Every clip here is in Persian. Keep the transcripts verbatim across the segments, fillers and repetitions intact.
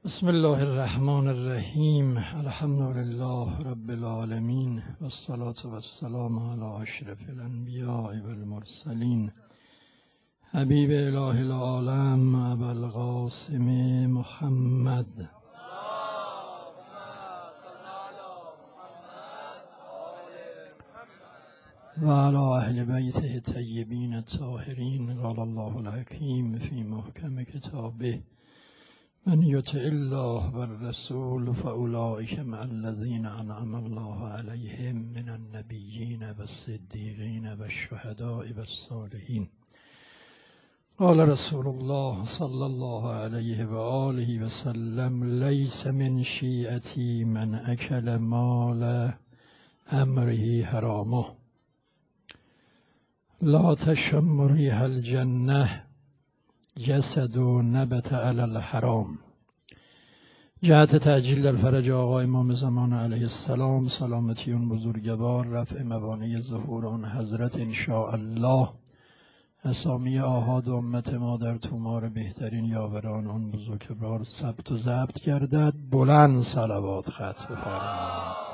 بسم الله الرحمن الرحیم. الحمد لله رب العالمین و الصلاة و السلام علی اشرف الانبیاء و المرسلین حبیب اله العالم ابوالقاسم محمد و علی اهل بیته الطیبین الطاهرین. قال الله الحکیم فی محکم کتابه من یطع الله و الرسول فاولئک مع الذین انعم الله علیهم من النبیین و الصدیقین و الشهداء و الصالحین. قال رسول الله صلی الله علیه و آله و سلم لیس من شیعتی من اکل مال امره حرامه لا تشم ریح الجنه جسد و نبت علی الحرام. جهت تعجیل در فرج آقا امام زمان علیه السلام، سلامتی اون بزرگوار، رفع موانع ظهور آن حضرت انشاءالله، اسامی آحاد امت ما در تومار بهترین یاوران آن بزرگوار ثبت و ضبط گردد. بلند صلوات ختم بفرمایید.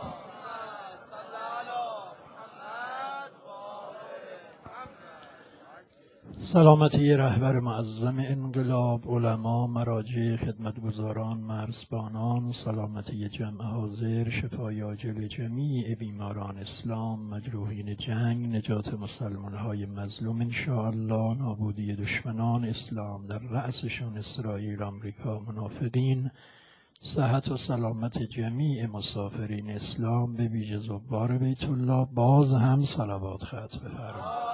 سلامتی رهبر معظم انقلاب، علما، مراجع، خدمتگزاران، مرزبانان، سلامتی جمع حاضر، شفای عاجل جمیع بیماران اسلام، مجروحین جنگ، نجات مسلمان‌های مظلوم انشاءالله، نابودی دشمنان اسلام در رأسشون اسرائیل، آمریکا، منافقین، صحت و سلامت جمیع مسافرین اسلام به ویژه زوار بیت الله. باز هم صلوات ختم بفرمایید.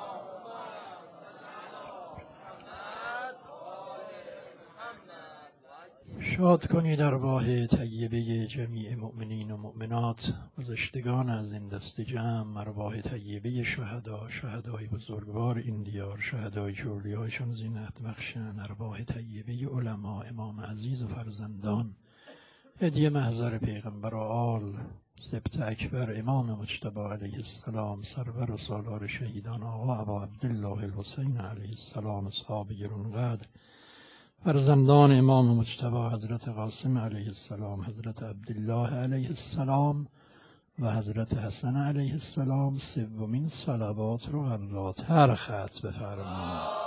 شاد کنید ارواح طیبه جمیع مؤمنین و مؤمنات، گذشتگان از این دست جمع، ارواح طیبه شهدا، شهدای بزرگوار این دیار، شهدای جولیهایشون زینت بخشن، ارواح طیبه علما، امام عزیز و فرزندان، هدیه محضر پیغمبر و آل، سبط اکبر امام مجتبی علیه السلام، سرور و سالار شهیدان آقا ابا عبدالله الحسین علیه السلام، اصحاب گرانقدر، فرزندان امام مجتبی حضرت قاسم علیه السلام، حضرت عبدالله علیه السلام و حضرت حسن علیه السلام. سومین صلوات رو قراتر ختم بفرمایید.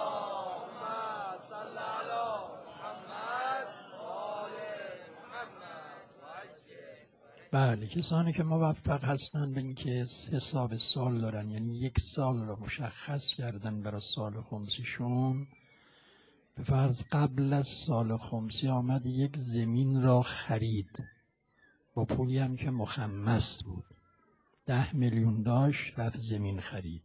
بله، کسانی که موفق هستند به اینکه حساب سال دارن، یعنی یک سال رو مشخص کردن برای سال خمسیشون، به فرض قبل از سال خمسی آمد یک زمین را خرید با پولی هم که مخمس بود، ده میلیون داشت، رفت زمین خرید.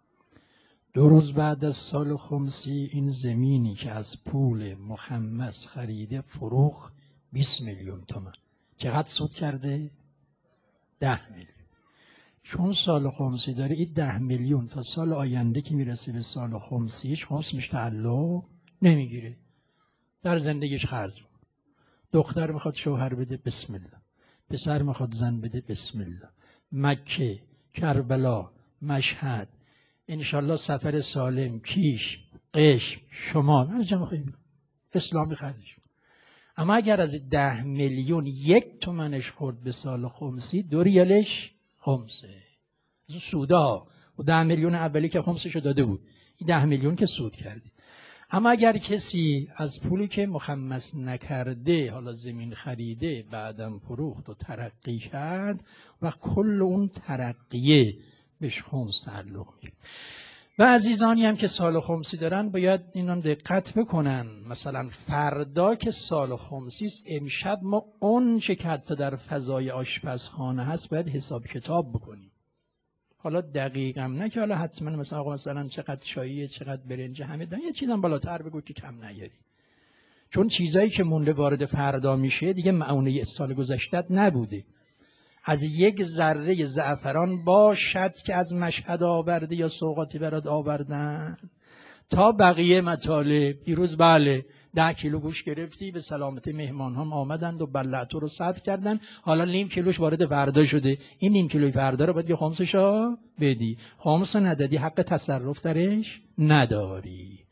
دو روز بعد از سال خمسی این زمینی که از پول مخمس خریده فروخت بیست میلیون تومان. چقدر سود کرده؟ ده میلیون. چون سال خمسی داره، این ده میلیون تا سال آینده که میرسه به سال خمسی هیچ خمس میشه تعلق نمیگیره، در زندگیش خرج. دختر میخواد شوهر بده، بسم الله. پسر میخواد زن بده، بسم الله. مکه، کربلا، مشهد، انشالله سفر سالم، کیش، قشم، شمال، هر جا میخواد اسلامی خرج. اما اگر از ده میلیون یک تومنش خورد به سال خمسی، دو ریالش خمسه. از سودا و ده میلیون اولی که خمسشو داده بود، این ده میلیون که سود کردی. اما اگر کسی از پولی که مخمس نکرده، حالا زمین خریده، بعدم فروخت و ترقی کرد و کل اون ترقیه بهش خمس تعلق میگیره. و عزیزانی هم که سال خمسی دارن باید اینو دقت بکنن. مثلا فردا که سال خمسی است، امشب ما اون چه که حتی در فضای آشپزخانه هست باید حساب کتاب بکنیم. حالا دقیقم نه که حالا حتما مثلا آقا مثلا چقدر چاییه، چقدر برنج، همه دارن، یه چیزام بالاتر بگو که کم نیاری. چون چیزایی که مونده وارد فردا میشه دیگه معونه سال گذشته نبوده. از یک ذره زعفران باشد که از مشهد آورده یا سوغاتی برات آوردن تا بقیه مطالب. دیروز بله ده کیلو گوش گرفتی، به سلامت مهمان هم آمدند و بلعتو رو صرف کردن، حالا نیم کیلوش وارد فردا شده. این نیم کیلوی فردا رو باید یه خمسشو بدی. خمس ندادی حق تصرف درش نداری.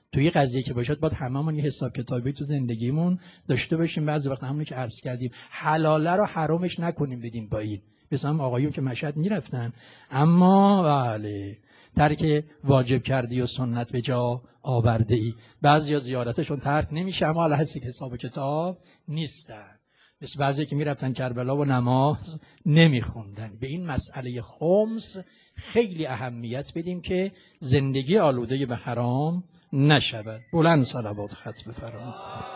توی قضیه که باشد باید هممون یه حساب کتابی تو زندگیمون داشته باشیم. بعضی وقت همونی که عرض کردیم حلاله رو حرامش نکنیم بدیم با این. مثلا آقایون که مشهد میرفتن اما بله ترک واجب کردی و سنت به جا آورده ای. بعضیا زیارتشون ترک نمیشه اما علی حسب حساب کتاب نیستن. مثل بعضی که میرفتن کربلا و نماز نمیخوندن. به این مسئله خمس خیلی اهمیت بدیم که زندگی آلوده به حرام نشود. بلند صلوات خط بفرمایید.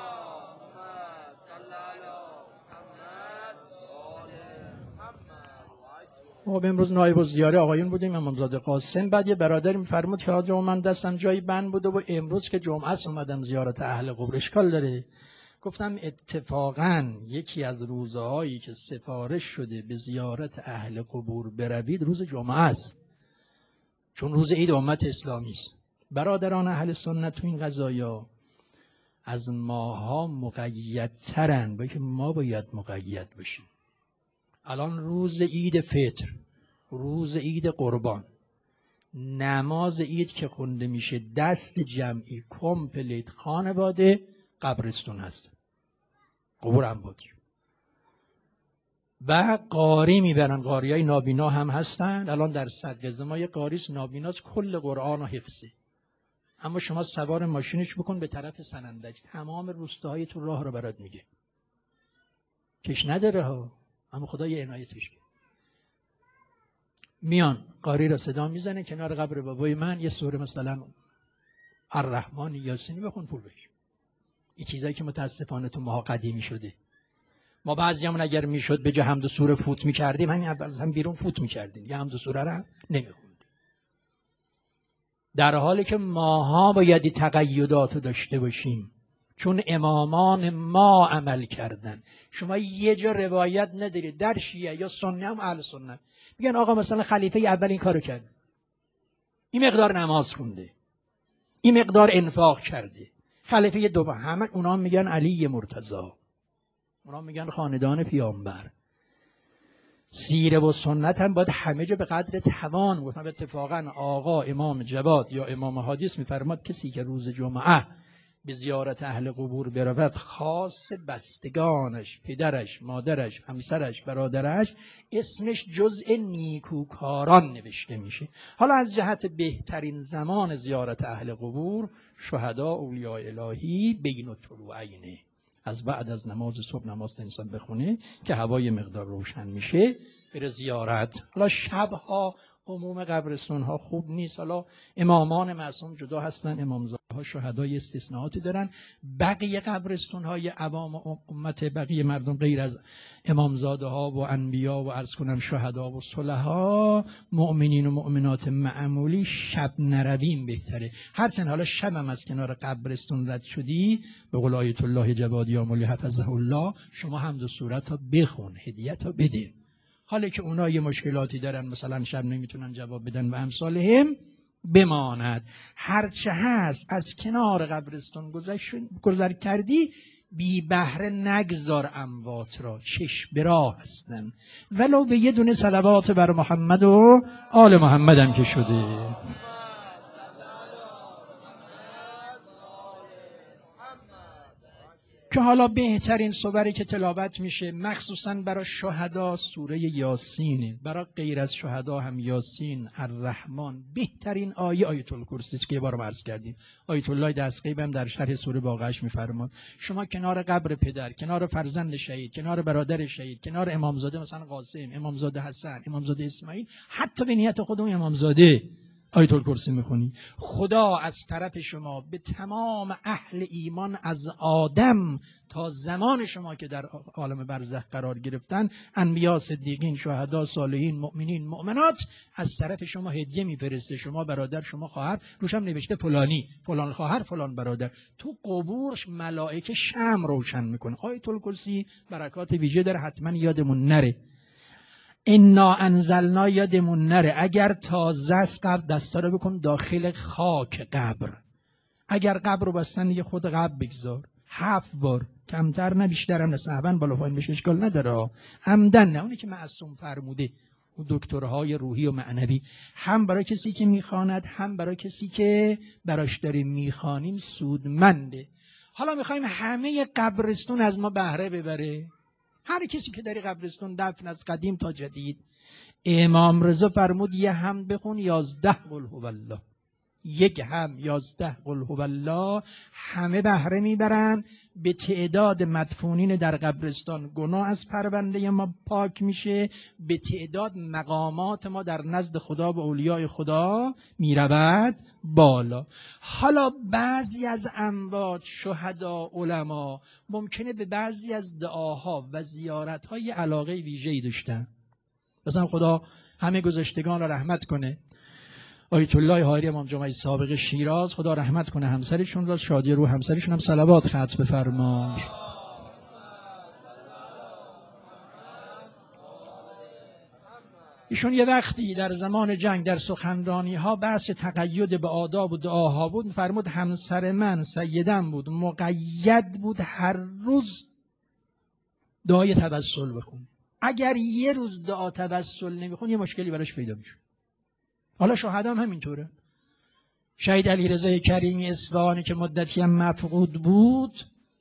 ما امروز نایب الزیاره آقایون بودیم، امامزاده قاسم. بعد یه برادر میفرمود که حاج من دستم جایی بند بوده و امروز که جمعه است اومدم زیارت اهل قبور، اشکال داره؟ گفتم اتفاقا یکی از روزهایی که سفارش شده به زیارت اهل قبور بروید روز جمعه است، چون روز عید امت اسلامی است. برادران اهل سنت تو این قضایا از ماها مقیدترن، با که ما باید مقید باشیم. الان روز عید فطر، روز عید قربان، نماز عید که خونده میشه دست جمعی کمپلیت خانواده قبرستون هست، قبور اموات. و قاری میبرن، قاری های نابینا هم هستن. الان در صدقه ما یه قاریس نابیناست کل قرآن و حفظه، اما شما سوار ماشینش بکن به طرف سنندج تمام روستاهای تو راه رو برات میگه، کش نداره ها، اما خدا یه عنایتش کرد. میان قاری را صدا میزنه کنار قبر بابای من یه سوره مثلا الرحمن یاسینی بخون پول بش. این چیزایی که متاسفانه تو ماها قدیمی شده. ما بعضیامون اگر میشد به جای حمد و سوره فوت میکردیم همین اول هم بیرون فوت میکردیم، یه حمد و سوره رو نمیخوندیم، در حالی که ماها باید تقیدات داشته باشیم چون امامان ما عمل کردن. شما یه جا روایت ندارید در شیعه یا سنی هم اهل سنت میگن آقا مثلا خلیفه اول این کارو کرد، این مقدار نماز خونده، این مقدار انفاق کرده، خلیفه دوم همه اونا میگن علی مرتضی، اونا میگن خاندان پیامبر. سیره و سنت هم باید همه جا به قدر توان گفتن. اتفاقا آقا امام جواد یا امام حدیث میفرماد کسی که روز جمعه به زیارت اهل قبور برود خاص بستگانش، پدرش، مادرش، همسرش، برادرش، اسمش جزء نیکوکاران نوشته میشه. حالا از جهت بهترین زمان زیارت اهل قبور شهدا اولیاء الهی بین الطلوعین، از بعد از نماز صبح نماز انسان بخونه که هوای مقدار روشن میشه بره زیارت. حالا شبها عموم قبرستون ها خوب نیست، حالا امامان معصوم جدا هستن، امامزاده ها شهدای استثناءاتی دارن. بقیه قبرستون های عوام امت، بقیه مردم غیر از امامزاده ها و انبیا و عرض کنم شهدا و صلحا، مؤمنین و مؤمنات معمولی شب نرویم بهتره. هرچند حالا شب هم از کنار قبرستون رد شدی به قول آیت الله جوادی آملی حفظه الله شما حمد و سورت ها بخون، هدیت ها بده. حالا که اونا یه مشکلاتی دارن مثلا شب نمیتونن جواب بدن و امثالهم بماند. هرچه هست از کنار قبرستون گذر کردی بی بهره نگذار اموات را، چشم به راه هستن، ولو به یه دونه صلوات بر محمد و آل محمد هم که شده. که حالا بهترین سوره که تلاوت میشه مخصوصا برای شهدا سوره یاسینه، برای غیر از شهدا هم یاسین، الرحمن. بهترین آیه آیت الکرسی است که یه بار عرض کردیم. آیت الله دستقیب هم در شرح سوره واقعش میفرماد شما کنار قبر پدر، کنار فرزند شهید، کنار برادر شهید، کنار امامزاده مثلا قاسم، امامزاده حسن، امامزاده اسماعیل، حتی به نیت خودمون امامزاده آیت الکرسی میخونی، خدا از طرف شما به تمام اهل ایمان از آدم تا زمان شما که در عالم برزخ قرار گرفتن، انبیا، صدیقین، شهدا، صالحین، مؤمنین، مؤمنات، از طرف شما هدیه میفرسته. شما برادر، شما خواهر، روش هم نوشته فلانی، فلان خواهر، فلان برادر. تو قبورش ملائکه شمع روشن میکنه. آیت الکرسی برکات ویژه داره، حتما یادمون نره. انا انزلنا یادمون نره. اگر تازه است قبر دستا رو بکن داخل خاک قبر. اگر قبر رو بستن یه خود قبر بگذار هفت بار، کمتر نه بیشتر هم نه، صحبن بالا پایین بشه اشکال نداره، عمدن نه، اونی که معصوم فرموده اون دکترهای روحی و معنوی، هم برای کسی که میخواند هم برای کسی که براش داریم میخوانیم سودمنده. حالا میخوایم همه قبرستون از ما بهره ببره، هر کسی که در قبرستون دفن از قدیم تا جدید. امام رضا فرمود یه هم بخون یازده قل هو الله، یک هم یازده قل هو الله، همه بهره میبرن. به تعداد مدفونین در قبرستان گناه از پرونده ما پاک میشه، به تعداد مقامات ما در نزد خدا و اولیاء خدا میرود بالا. حالا بعضی از اموات، شهدا، علما ممکنه به بعضی از دعاها و زیارتهای علاقه ویژه‌ای داشتن. مثلا خدا همه گذشتگان را رحمت کنه، آیت الله حائری امام جمعه سابق شیراز، خدا رحمت کنه همسرشون را، شادی روح همسرشون هم صلوات ختم بفرما. ایشون یه وقتی در زمان جنگ در سخنرانی ها بحث تقید به آداب و دعاها بود، فرمود همسر من سیدم بود، مقید بود هر روز دعای توسل بخون. اگر یه روز دعا توسل نمیخون یه مشکلی براش پیدا میشه. حالا شهدا هم همینطوره. شهید علیرضا کریمی اصفهانی که مدتی هم مفقود بود،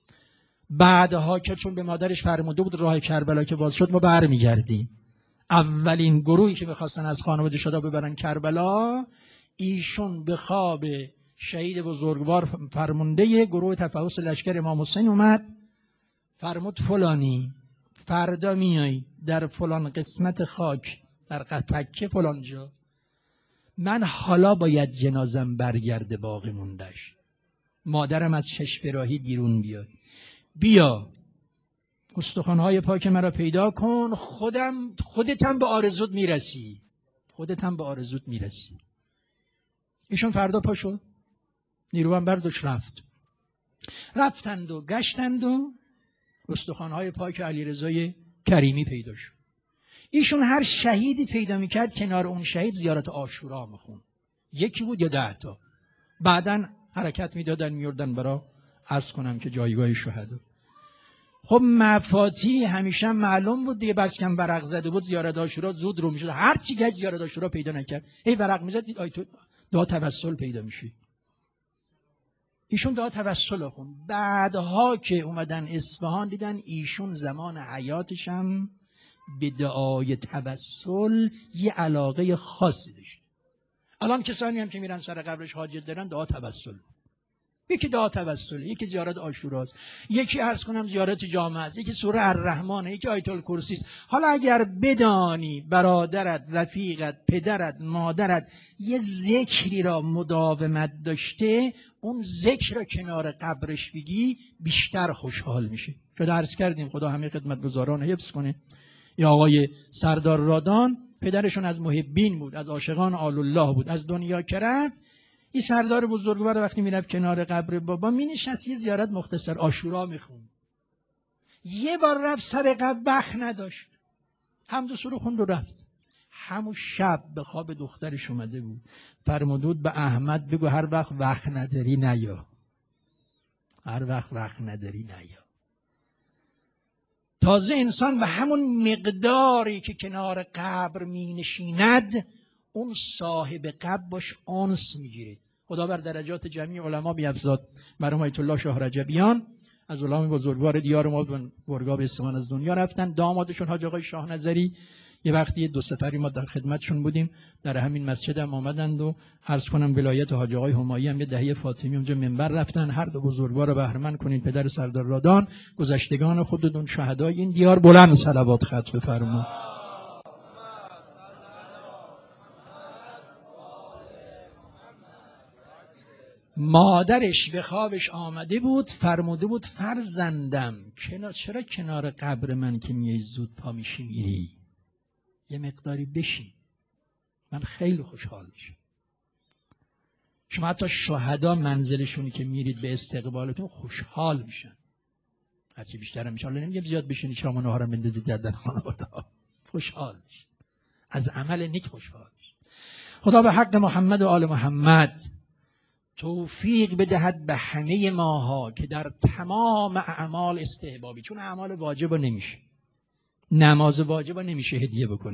بعدها که چون به مادرش فرموده بود راه کربلا که باز شد ما برمیگردیم، اولین گروهی که میخواستن از خانواده شدا ببرن کربلا، ایشون به خواب شهید بزرگوار فرمانده گروه تفحص لشکر امام حسین اومد، فرمود فلانی فردا میای در فلان قسمت خاک در تکه فلان جا، من حالا باید جنازم برگرده باقی موندش، مادرم از شش براهی بیرون بیاد، بیا استخوان‌های پاک مرا پیدا کن، خودم خودتم به آرزوت میرسی، خودتم به آرزوت میرسی. ایشون فردا پا شد، نیروان برداشت رفت. رفتند و گشتند و استخوان‌های پاک علیرضای کریمی پیدا شد. ایشون هر شهیدی پیدا میکرد کنار اون شهید زیارت عاشورا میخون، یکی بود یا ده تا، بعدن حرکت میدادن میوردن برا عرض کنم که جایگاه شهدا. خب مفاتی همیشه معلوم بود دیگه، بس کم ورق زده بود زیارت عاشورا زود رو میشد، هر چی گشت زیارت عاشورا پیدا نکرد، ای ورق میزد دید آیتو دعا توسل پیدا میشه. ایشون دعا توسل خون. بعدها که اومدن اصفهان دیدن ایشون زمان حیاتش هم به دعای توسل یه علاقه خاصی داشت. الان کسانی هم که میرن سر قبرش حاجت دارن دعا توسل، یکی دعا توسل، یکی زیارت عاشوراست، یکی عرض کنم زیارت جامع است، یکی سوره الرحمن، یکی آیت الکرسی است. حالا اگر بدانی برادرت، رفیقت، پدرت، مادرت یه ذکری را مداومت داشته، اون ذکر را کنار قبرش بگی بیشتر خوشحال میشه. شد عرض کردیم خدا همه خدمتگزاران حفظ کنه. یا آقای سردار رادان پدرشون از محبین بود، از عاشقان آل الله بود، از دنیا که رفت این سردار بزرگوار وقتی میرفت کنار قبر بابا مینشست یه زیارت مختصر عاشورا میخوند. یه بار رفت سر قبر وقت نداشت، حمد و سرود خوند و رفت. همون شب به خواب دخترش اومده بود، فرمود به احمد بگو هر وقت وقت نداری نیا، هر وقت وقت نداری نیا. تازه انسان به همون مقداری که کنار قبر می نشیند اون صاحب قبر باش انس میگیره. خدا بر درجات جمعی علما بیفزاد. مرحوم آیت الله شاه رجبیان از علما بزرگوار دیار ما برگاب اصفهان از دنیا رفتن. دامادشون حاج آقای شاه نظری یه وقتی دو سفری ما در خدمتشون بودیم، در همین مسجد هم آمدند و عرض کنم ولایت حاج آقای همایی هم یه دهه فاطمی اونجا منبر رفتن. هر دو بزرگوار رو بهره مند کنین، پدر سردار رادان، گذشتگان خودتون شهدای این دیار، بلند صلوات ختم بفرما. مادرش به خوابش آمده بود، فرموده بود فرزندم کنار چرا کنار قبر من که میای زود پا میشی میری، یه مقداری بشین، من خیلی خوشحال میشم. شما حتی شهدا منزلشونی که میرید به استقبالتون خوشحال میشن، هرچی بیشتر هم میشه. حالا نمیگم زیاد بشینید شام و نهارم بندازید گردن خانواده ها، خوشحال میشن، از عمل نیک خوشحال میشن. خدا به حق محمد و آل محمد توفیق بدهد به همه ماها که در تمام اعمال استحبابی، چون اعمال واجب نمیشه، نماز واجب نمیشه هدیه بکنی،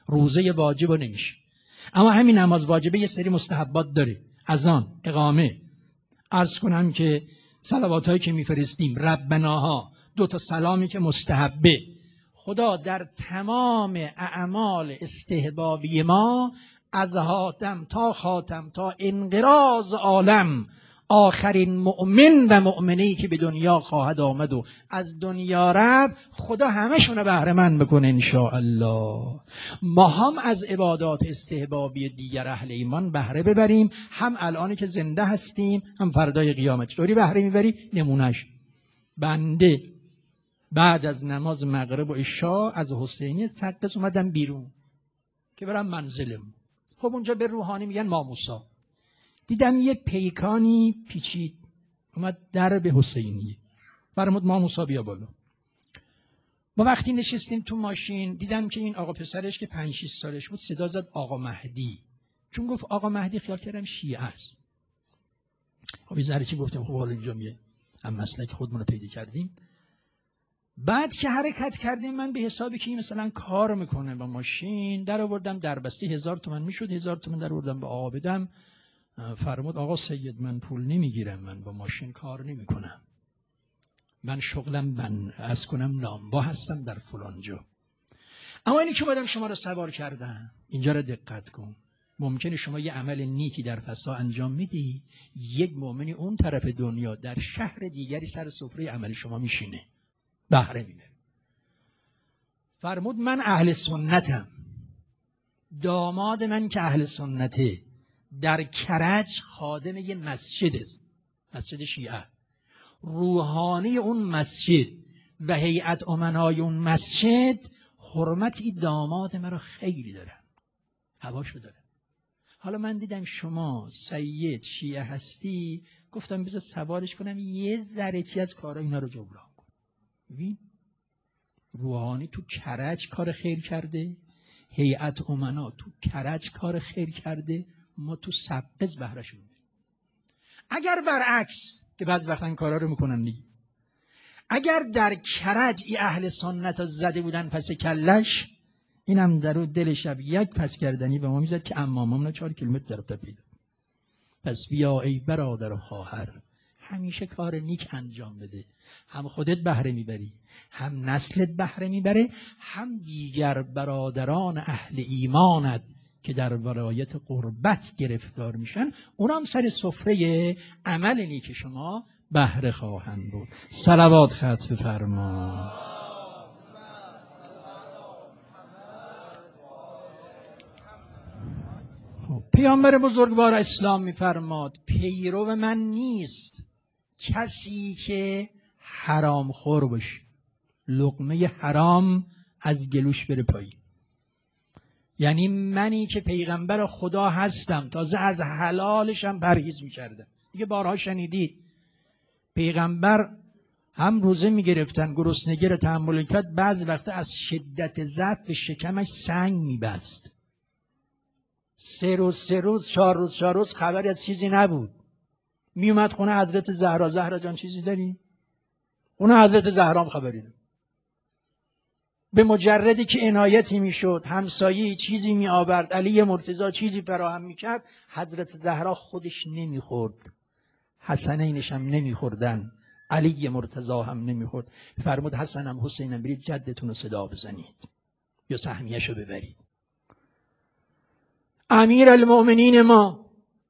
روزه واجب نمیشه. اما همین نماز واجبه یه سری مستحبات داره. اذان، اقامه، عرض کنم که صلوات هایی که میفرستیم، ربناها، دو تا سلامی که مستحبه. خدا در تمام اعمال استحبابی ما از حاتم تا خاتم تا انقراض عالم آخرین مؤمن و مؤمنی که به دنیا خواهد آمد و از دنیا رفت خدا همشون بهره مند بکنه انشاءالله. ما هم از عبادات استحبابی دیگر اهل ایمان بهره ببریم، هم الانی که زنده هستیم هم فردای قیامت. چطوری بهره میبری؟ نمونهش بنده بعد از نماز مغرب و عشا از حسینی سقز اومدم بیرون که برم منزلم. خب اونجا به روحانی میگن ماموسا. دیدم یه پیکانی پیچید اومد در به حسینیه. فرمود ماموسا بیا بالا. ما وقتی نشستیم تو ماشین دیدم که این آقا پسرش که پنج شش سالش بود صدا زد آقا مهدی. چون گفت آقا مهدی خیال کردم شیعه است. خب یه ذره چی گفتیم خب حالا اینجا میه هم مسلک خودمون رو پیدا کردیم. بعد که حرکت کردیم من به حسابی که این مثلا کار میکنه با ماشین در آوردم دربسته هزار تومن میشد، هزار تومن در آوردم به آقا بدم. فرمود آقا سید من پول نمیگیرم، من با ماشین کار نمیکنم، من شغلم من از کنم نامبا هستم در فلان جا. اما اینی که بودم شما رو سوار کردم اینجا رو دقت کن. ممکنه شما یه عمل نیکی در فضا انجام میدی، یک مؤمنی اون طرف دنیا در شهر دیگری سر سفره عمل شما میشینه بهره میبره. فرمود من اهل سنتم، داماد من که اهل سنته در کرج خادم یه مسجد است، مسجد شیعه. روحانی اون مسجد و هیئت امنای اون مسجد حرمتی داماد من رو خیلی دارن، هواشو دارن. حالا من دیدم شما سید شیعه هستی، گفتم بذار سوارش کنم یه ذره چی از کارا اینا رو جبران کن. ببین روحانی تو کرج کار خیر کرده، هیئت امنا تو کرج کار خیر کرده، ما تو سبز بهره‌شون می‌بریم. اگر برعکس که بعض وقتا این کارا رو میکنن دیگه، اگر در کرج ای اهل سنت زده بودن پس کلش، اینم در رو دل شب یک پس کردنی به ما میزد که اماممون چهار کیلومتر در رفته پیدا. پس بیا ای برادر و خواهر همیشه کار نیک انجام بده، هم خودت بهره میبری، هم نسلت بهره میبره، هم دیگر برادران اهل ایمانت که در ولایت قربت گرفتار میشن اونم سر سفره عمل نیک شما بهره خواهند بود. صلوات ختم بفرما. خب پیامبر بزرگوار اسلام میفرماد پیرو من نیست کسی که حرام خور باشه، لقمه حرام از گلوش بره پایین. یعنی منی که پیغمبر خدا هستم تازه از حلالشم پرهیز میکردم. دیگه بارها شنیدید پیغمبر هم روزه میگرفتن، گرسنگی رو تحمل کرد، بعضی وقتا از شدت ضعف به شکمش سنگ میبست. سه روز سه روز چهار روز چهار روز خبری از چیزی نبود. میومد خونه حضرت زهرا، زهرا جان چیزی داری؟ خونه حضرت زهرا هم خبری نبود. به مجردی که عنایتی میشد، همسایه چیزی می آورد، علی مرتضی چیزی فراهم میکرد، حضرت زهرا خودش نمیخورد، حسنینش هم نمیخوردن، علی مرتضی هم نمیخورد. فرمود حسنم حسینم برید جدتون رو صدا بزنید یا سهمیه‌ش رو ببرید. امیر المؤمنین ما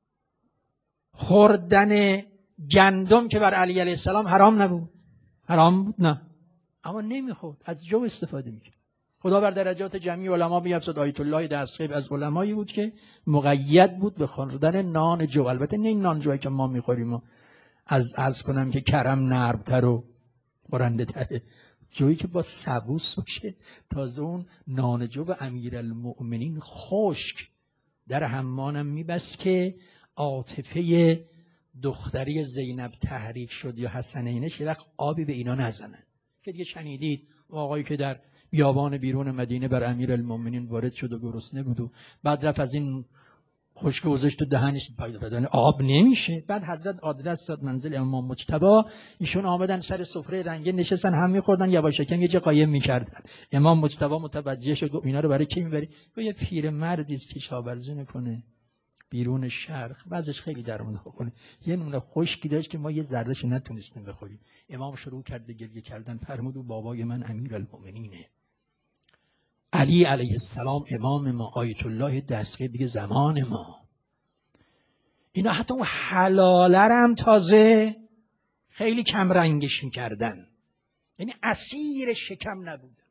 خوردن گندم که بر علی علیه السلام حرام نبود، حرام بود نه، اما نمیخورد، از جو استفاده میکرد. خدا بر درجات جمعی علما بیفزد. آیت الله دستخیب از علمایی بود که مقید بود به خوردن نان جو. البته نه این نان جویی که ما میخوریم، از عرض کنم که کرم نرمتر و خورنده تره، جویی که با سبوس باشه. تازه اون نان جو و امیرالمؤمنین خشک در حمانم میبست که عاطفه دختری زینب تحریک شد یا حسنینش یه وقت آبی به اینا نزنن. که دیگه شنیدید آقایی که در بیابان بیرون مدینه بر امیرالمؤمنین وارد شد و گرسنه بود و بعد رفت از این خشک گذاشت تو دهنش پیدا بدن آب نمیشه. بعد حضرت آدرس داد منزل امام مجتبی، ایشون آمدن سر سفره رنگین نشستن، هم میخوردن یواشکن یه جا قایم میکردن. امام مجتبی متوجه شد، گفت اینا رو برای کی میبری؟ گفت یه پیر مردی است که کشاورزی میکنه بیرون شرق، بعضش خیلی درمون بخوره، یه نون خشکی داشت که ما یه ذرهش نتونستیم بخوریم. امام شروع کرد به گریه کردن، فرمود و بابای من امیرالمومنینه، علی علیه السلام امام ما، آیت الله دستگیر دیگه زمان ما. اینا حتی اون حلاله هم تازه خیلی کم رنگش میکردن، یعنی اسیر شکم نبودن.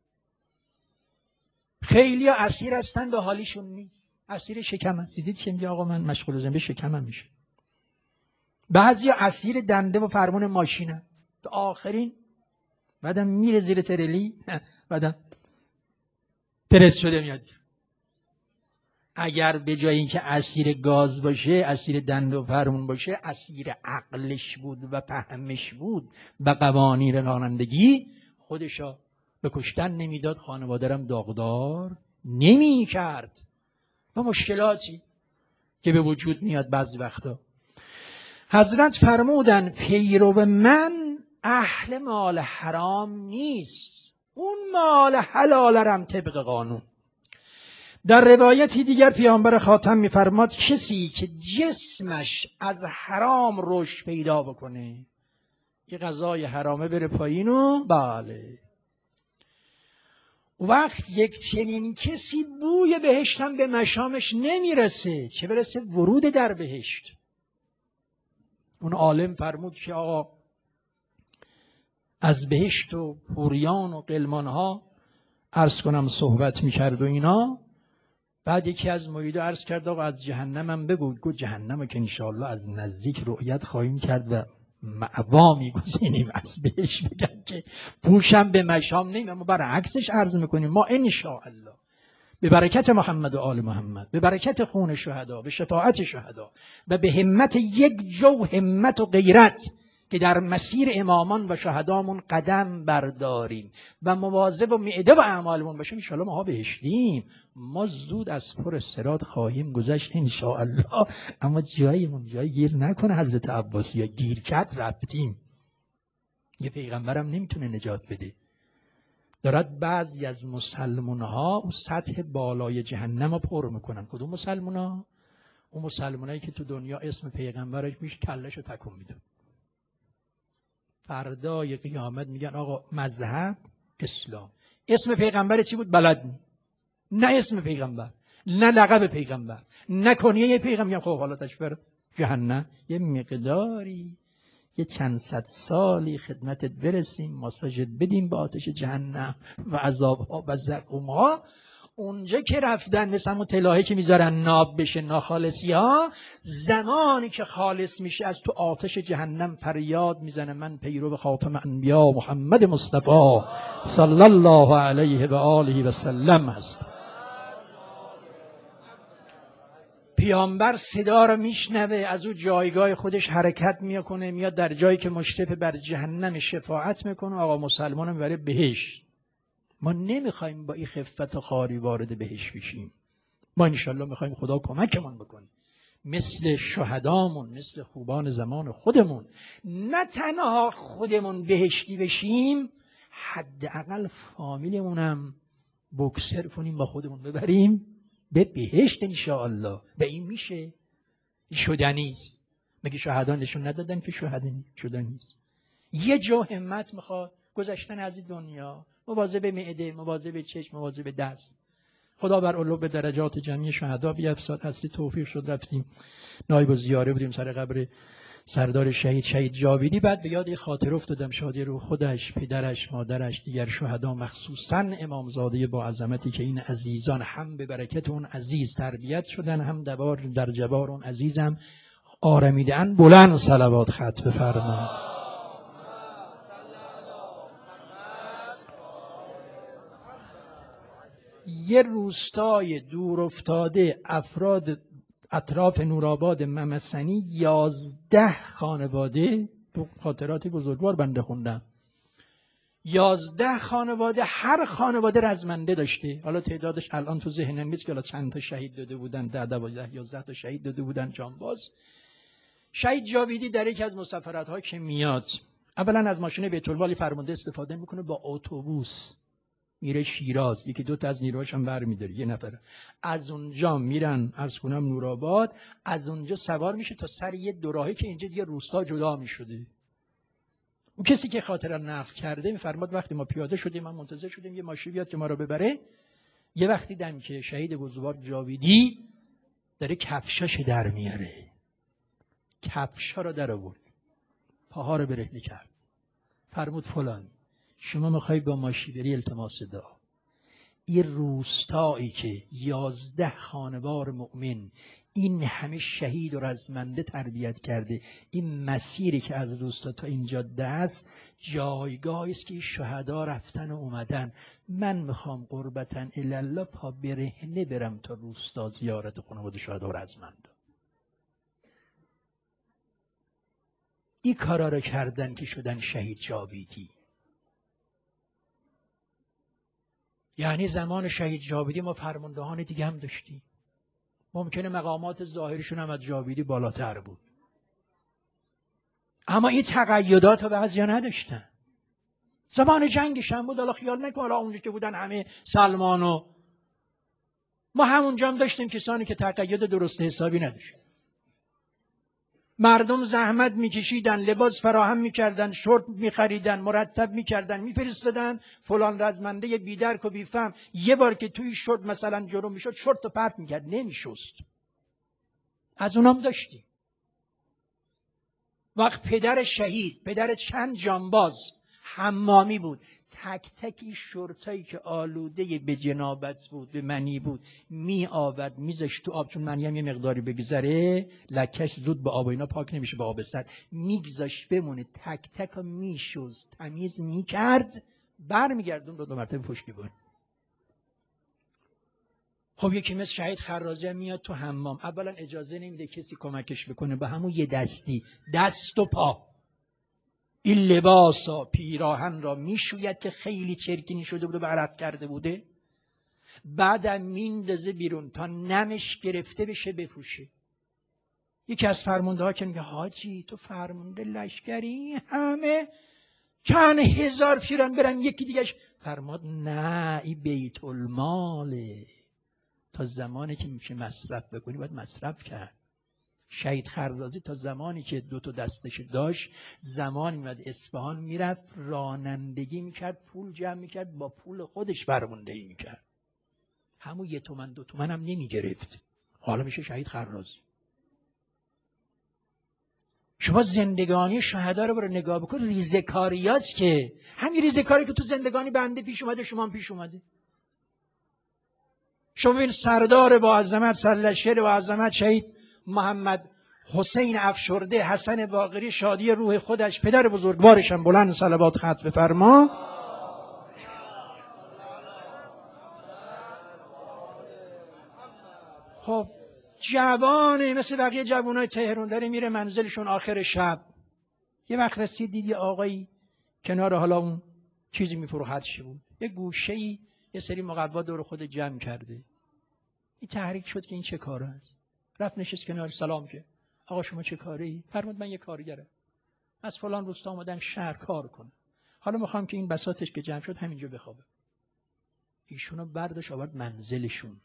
خیلی ها اسیر هستند و حالیشون نیست، اسیر شکم هست. دیدید چه میگه آقا من مشغول زنبه شکمم میشه. بعضی ها اسیر دنده و فرمان ماشینن تا آخرین، بعدم میره زیر ترلی، بعدم پرس شده میاد. اگر به جای اینکه اسیر گاز باشه، اسیر دنده و فرمون باشه، اسیر عقلش بود و فهمش بود و قوانین رانندگی، خودشا به کشتن نمیداد، خانوادرم داغدار نمی کرد. و مشکلاتی که به وجود میاد بعضی وقتا. حضرت فرمودن پیرو من اهل مال حرام نیست، اون مال حلالرم طبق قانون. در روایتی دیگر پیامبر خاتم میفرماد کسی که جسمش از حرام رشد پیدا بکنه، یه غذای حرامه بره پایین و بله، وقت یک چنین کسی بوی بهشت هم به مشامش نمیرسه، چه برسه ورود در بهشت. اون عالم فرمود که آقا از بهشت و حوریان و غلمان ها عرض کنم صحبت میکرد و اینا. بعد یکی از مریدا عرض کرد آقا از جهنم هم بگو. گفت جهنم که انشاءالله از نزدیک رؤیت خواهیم کرد و معوا میگذینیم، از بهش بگن که پوشم به مشام نیم. ما برعکسش عرض میکنیم، ما انشاءالله به برکت محمد و آل محمد، به برکت خون شهدا، به شفاعت شهدا و به همت یک جو همت و غیرت که در مسیر امامان و شهدامون قدم برداریم و مواظب و معده و اعمالمون باشیم، ان شاءالله ما بهشتیم. ما زود از پر صراط خواهیم گذشت ان شاءالله. اما جایمون جای گیر نکنه حضرت عباسی، یا گیر کرد رفتیم. یه پیغمبرم نمیتونه نجات بده. دارد بعضی از مسلمان ها اون سطح بالای جهنم رو پر میکنن. کدوم مسلمان ها؟ اون مسلمان هایی که تو دنیا اسم پیغمبرش میشه کلش رو تکون میده، فردای قیامت میگن آقا مذهب اسلام، اسم پیغمبر چی بود بلد نی، نه اسم پیغمبر، نه لقب پیغمبر، نه کنیه پیغمبر. میگن خب حالا تشبر جهنم یه مقداری، یه چند صد سالی خدمتت برسیم، ماساژت بدیم با آتش جهنم و عذابها و زقومها. اونجا که رفتن مثل همون طلاهی که میذارن ناب بشه ناخالصی ها، زمانی که خالص میشه از تو آتش جهنم فریاد میزنه من پیرو خاتم انبیا محمد مصطفی صلی الله علیه و آله و سلم هست. پیامبر صدا رو میشنوه، از او جایگاه خودش حرکت میکنه، میاد در جایی که مشرف بر جهنم شفاعت میکنه، آقا مسلمان میبره بهشت. ما نمیخوایم با این خفت و خاری وارد بهشت بشیم. ما انشالله میخوایم خدا کمکمون بکنه، مثل شهدامون، مثل خوبان زمان خودمون، نه تنها خودمون بهشتی بشیم، حداقل فامیلمونم بکسر کنیم با خودمون ببریم به بهشت انشاءالله. به این میشه؟ شدنیست. مگه شهدان نشون ندادن که شهدنی شدنیست؟ یه جو همت میخواد، گذشتن از دنیا، مواظب معده، مواظب چشم، مواظب دست. خدا بر علو به درجات جمعی شهدا بیفزاد. اصلی توفیق شد رفتیم نایب زیاره بودیم سر قبر سردار شهید شهید جاویدی. بعد به یاد خاطر افتادم، شادی رو خودش، پدرش، مادرش، دیگر شهدا، مخصوصا امامزاده با عظمتی که این عزیزان هم به برکت اون عزیز تربیت شدن، هم دوار در جوار اون عزیزم آرمیدن. بلند صلوات خط بفرما. یه روستای دور افتاده، افراد اطراف نورآباد ممسنی، یازده خانواده، تو خاطرات بزرگوار بنده خوندم، یازده خانواده، هر خانواده رزمنده داشته. حالا تعدادش الان تو ذهنم نیست که حالا چند تا شهید داده بودن، ده دوازده یازده تا شهید داده بودن جانباز. شهید جاویدی در یکی از مسافرت ها که میاد، اولا از ماشین بیت المال فرمانده استفاده میکنه، با اتوبوس میره شیراز، یکی دو تا از نیروهاش هم برمی‌داره، یه نفر. از اونجا میرن عرض کنم نورآباد، از اونجا سوار میشه تا سر یه دوراهی که اینجا دیگه روستا جدا میشده. اون کسی که خاطره نقل کرده میفرماد وقتی ما پیاده شدیم، ما منتظر شدیم یه ماشین بیاد که ما رو ببره، یه وقتی دیدم که شهید بزرگوار جاویدی داره کفشاش در میاره. کفشا رو در آورد، پاها رو برهنه کرد، فرمود فلان شما میخوای با ماشی بری التماس دعا. این روستایی که یازده خانوار مؤمن این همه شهید و رزمنده تربیت کرده، این مسیری که از روستا تا اینجا دست، جایگاهی است که شهدا رفتن و اومدن. من میخوام قربتاً الله پا برهنه برم تا روستا زیارت خانواده شهدا و رزمنده. این کارا رو کردن که شدن شهید جاویدی. یعنی زمان شهید جاویدی ما فرماندهان دیگه هم داشتیم، ممکنه مقامات ظاهرشون هم از جاویدی بالاتر بود، اما این تقیدات رو بعضیا نداشتن. زمان جنگش هم بود، حالا خیال نکن حالا اونجا که بودن همه سلمان و ما همونجا هم داشتیم کسانی که تقید درست حسابی نداشتن. مردم زحمت میکشیدن، لباس فراهم میکردن، شورت میخریدن، مرتب میکردن، میفرستادن. فلان رزمنده بیدرک و بیفهم یه بار که توی شورت مثلا جرم میشد شورت رو پرت میکرد، نمیشست. از اونام داشتیم. وقت پدر شهید، پدر چند جانباز حمامی بود، تک تکی شورتایی که آلوده به جنابت بود، به منی بود، می آورد میذاشت تو آب، چون منی هم یه مقداری بگذره لکش زود به آب و اینا پاک نمیشه، به آب سرد میگذاشت بمونه، تک تک ها میشست، تمیز میکرد، بر میگردون دو دو مرتبه پشتیبان. خب یکی مثل شهید خرازی هم میاد تو حمام، اولا اجازه نمیده کسی کمکش بکنه، به همون یه دستی دست و پا این لباسا پیراهن را میشوید که خیلی چرکینی شده بوده و عرق کرده بوده، بعدم میندازه بیرون تا نمش گرفته بشه بپوشه. یکی از فرمانده ها که میگه حاجی تو فرمانده لشکری، همه چند هزار پیرن برن یکی دیگهش، فرماد نه این بیت الماله، تا زمانی که میشه مصرف بکنی باید مصرف کرد. شهید خرازی تا زمانی که دو تا دستش داشت، زمانی میاد اصفهان میرفت رانندگی میکرد، پول جمع میکرد، با پول خودش فرماندهی میکرد، همون یه تومن دو تومن هم نمیگرفت، حالا میشه شهید خرازی. شما زندگانی شهدا رو برو نگاه بکن، ریزکاریات که همین ریزکاری که تو زندگانی بنده پیش اومده شما هم پیش اومده. شما ببین سردار با عظمت سرلشکر با عظمت شهید محمد حسین افشرده حسن باقری شادی روح خودش، پدر بزرگوارش هم بلند صلوات خط بفرما. خب جوانه مثل بقیه جوانای تهران داره میره منزلشون آخر شب، یه وقت رسید دید یه آقایی کنار حالا اون چیزی میفروختش بود، یه گوشه‌ای یه سری مقوا دور خود جمع کرده. این تحریک شد که این چه کاره است، رفت نشست کنار، سلام کرد، آقا شما چه کاری؟ فرمود من یه کارگرم از فلان روستا اومدم شهر کار کنم، حالا میخوام که این بساطش که جمع شد همینجا بخوابه. ایشونو برداشت آورد منزلشون.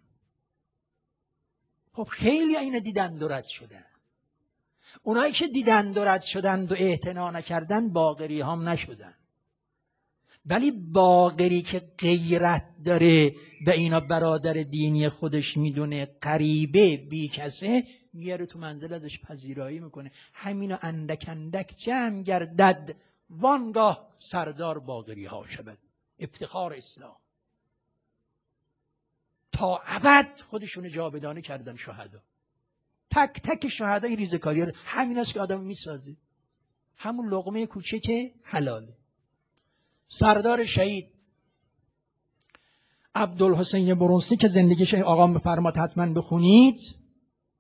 خب خیلی اینا دیدن و رد شدن، اونایی که دیدن و رد شدن و اعتنا نکردن باقری هم نشدن، ولی باقری که غیرت داره و اینا برادر دینی خودش میدونه، غریبه بی کسه، میاره تو منزل ازش پذیرایی میکنه، همینو اندک اندک جمع گردد، وانگاه سردار باقری ها شود. افتخار اسلام تا ابد خودشون جاودانه کردن شهدا. تک تک شهدا این ریزکاری ها همین است که آدم میسازه، همون لقمه کوچک حلاله. سردار شهید عبدالحسین برونسی که زندگیش آقا بفرماد حتما بخونید،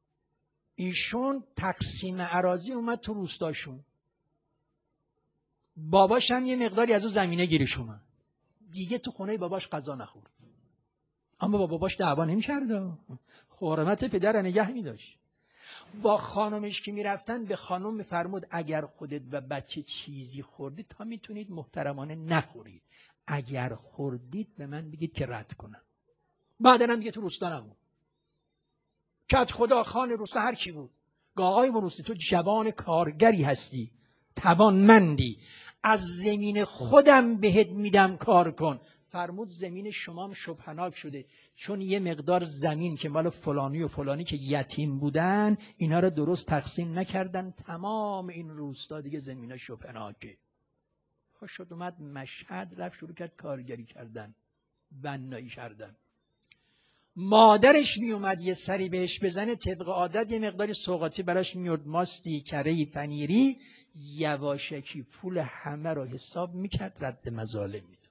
ایشون تقسیم اراضی اومد تو روستاشون، باباش هم یه مقداری از اون زمینه گیرش اومد، دیگه تو خونه باباش غذا نخورد، اما با باباش دعوا نمی‌کرد، حرمت پدر نگه می‌داشت. با خانمش که میرفتن به خانم میفرمود اگر خودت و بچه چیزی خوردید تا میتونید محترمانه نخورید، اگر خوردید به من بگید که رد کنم. بعدن هم دیگه تو روستا نمون. کت خدا خان روستا هر کی بود، آقای منوسی تو جوان کارگری هستی، توانمندی، از زمین خودم بهت میدم کار کن. فرمود زمین شما هم شبهناک شده، چون یه مقدار زمین که مال فلانی و فلانی که یتیم بودن اینا رو درست تقسیم نکردن، تمام این روستا دیگه زمینا شبهناکه. خوش شد اومد مشهد، رفت شروع کرد کارگری کردن، بنایی کردن. مادرش می اومد یه سری بهش بزنه، طبق عادت یه مقداری سوغاتی براش میورد، ماستی، کره‌ای، پنیری، یواشکی پول همه رو حساب میکرد، رد مظالم میداد.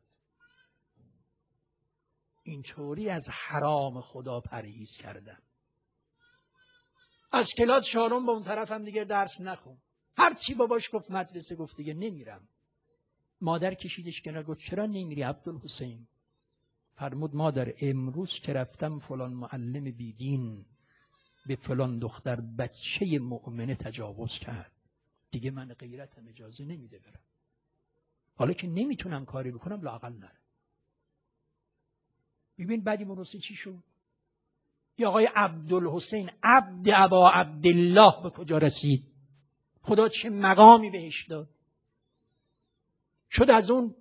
اینطوری از حرام خدا پرهیز کردن. از کلاس چهارم به اون طرف هم دیگه درس نخون، هر چی باباش گفت مدرسه گفت دیگه نمیرم. مادر کشیدش کنار، گفت چرا نمیری عبدالحسین؟ فرمود مادر امروز که رفتم فلان معلم بیدین به فلان دختر بچه مؤمنه تجاوز کرد، دیگه من غیرتم اجازه نمیده برم، حالا که نمیتونم کاری بکنم لااقل نره. ببین بعدی منوسی چی شد؟ یا آقای عبدالحسین عبد ابا عبدالله به کجا رسید؟ خدا چه مقامی بهش داد؟ شد از اون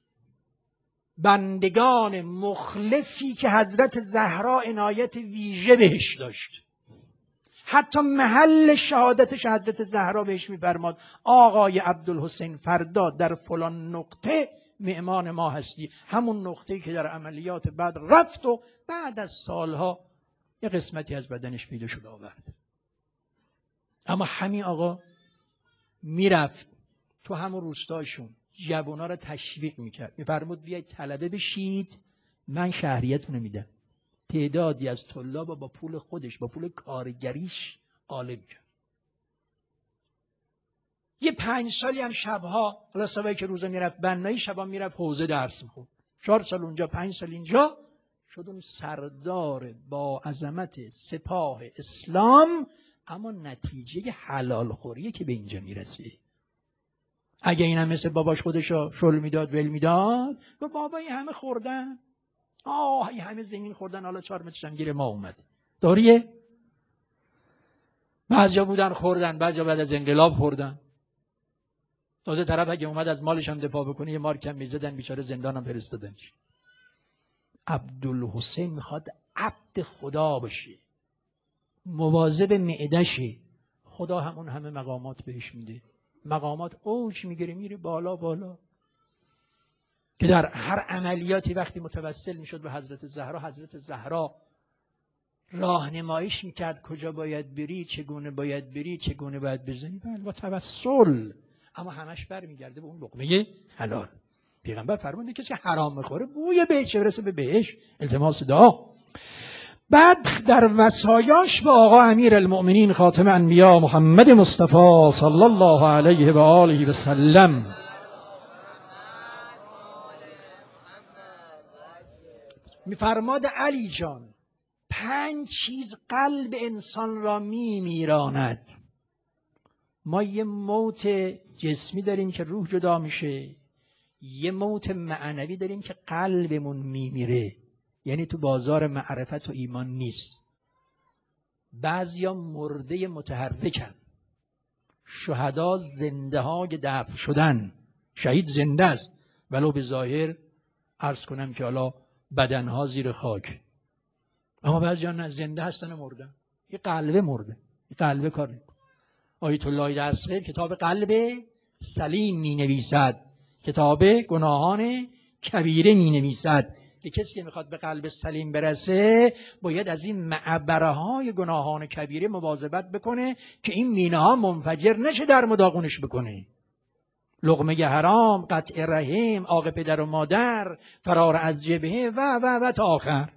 بندگان مخلصی که حضرت زهرا عنایت ویژه بهش داشت. حتی محل شهادتش حضرت زهرا بهش میفرماد آقای عبدالحسین فردا در فلان نقطه مهمان ما هستی، همون نقطه‌ای که در عملیات بعد رفت و بعد از سالها یه قسمتی از بدنش پیدا شد آورد. اما همین آقا میرفت تو همون روستاشون جوونا رو تشویق میکرد، میفرمود بیاید طلبه بشید، من شهریتون رو میدم. تعدادی از طلاب با پول خودش، با پول کارگریش عالم کرد. یه پنج سالی هم شبها، حالا سوایی که روزا میرفت بنایی، شبا میرفت حوزه درس میخوند. چهار سال اونجا، پنج سال اینجا، شد اون سردار با عظمت سپاه اسلام. اما نتیجه حلال خوریه که به اینجا میرسه. اگه این هم مثل باباش خودشو شل میداد ول میداد، و بابا این همه خوردن، آه این همه زمین خوردن، حالا چهار مترش هم گیر ما اومد، داریه؟ بعضیا بودن خوردن، بعضیا بعد از انقلاب خوردن. تازه طرف اگه اومد از مالش هم دفاع بکنه یه مار کم میزدن، بیچاره زندان هم فرستادنش. عبدالحسین میخواد عبد خدا باشه، مواظب معدشه، خدا همون همه مقامات بهش میده. مقامات اوج میگیره، میره بالا بالا، که در هر عملیاتی وقتی متوسل میشد به حضرت زهرا، حضرت زهرا راهنماییش میکرد کجا باید بری، چگونه باید بری، چگونه باید بزنی، بله با توسل. اما همش برمیگرده به اون لقمه حلال. پیغمبر فرموده کسی که حرام میخوره بوی بهش چه برسه به بهش، التماس دعا. بعد در وصایاش به آقا امیر المؤمنین خاتم انبیا محمد مصطفی صلی الله علیه و آله و سلم میفرماد علی جان پنج چیز قلب انسان را میمیراند. ما یه موت جسمی داریم که روح جدا میشه، یه موت معنوی داریم که قلبمون میمیره، یعنی تو بازار معرفت و ایمان نیست. بعضیا مرده متحرکن، شهدا زنده های دفن شدن، شهید زنده است ولو به ظاهر عرض کنم که حالا بدنها زیر خاک، اما بعضیا نه، زنده هستن و مردن. یه قلبه مرده، یه قلبه کار نمیکنه. آیت الله دستخیل کتاب قلب سلیم می نویسد، کتاب گناهان کبیره می نویسد که کسی که میخواد به قلب سلیم برسه باید از این معبره های گناهان کبیره مواظبت بکنه که این مینه ها منفجر نشه در مداغونش بکنه. لقمه حرام، قطع رحم، عاق پدر و مادر، فرار از جبهه و و و تا آخر.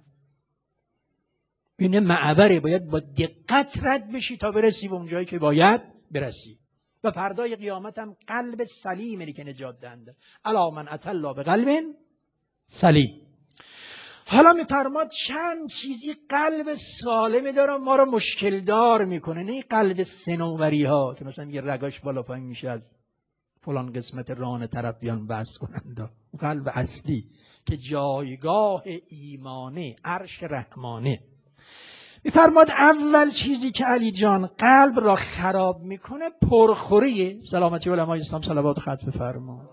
این معبره، باید با دقت رد بشی تا برسی به اون جایی که باید برسی. و فردای قیامت هم قلب سلیمه که نجات دهنده. الا من اتى الله بقلب سلیم. حالا میفرماد چند چیزی قلب سالمی داره ما رو مشکل دار میکنه، نه قلب سنوری ها که مثلا یه رگاش بالا پایین میشه از فلان قسمت ران طرف بیان بس کنند. قلب اصلی که جایگاه ایمانه، عرش رحمانه. میفرماد اول چیزی که علی جان قلب را خراب میکنه پرخوریه. سلامتی علمای اسلام صلوات خط بفرما.